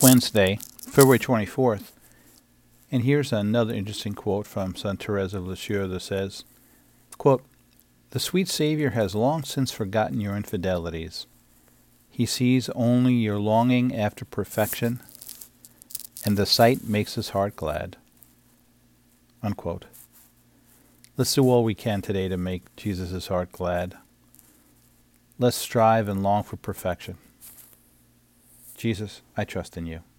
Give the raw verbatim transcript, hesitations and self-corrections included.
Wednesday, February twenty-fourth. And here's another interesting quote from Saint Therese of Lisieux that says, quote, "The sweet Savior has long since forgotten your infidelities. He sees only your longing after perfection, and the sight makes his heart glad." Unquote. Let's do all we can today to make Jesus' heart glad. Let's strive and long for perfection. Jesus, I trust in you.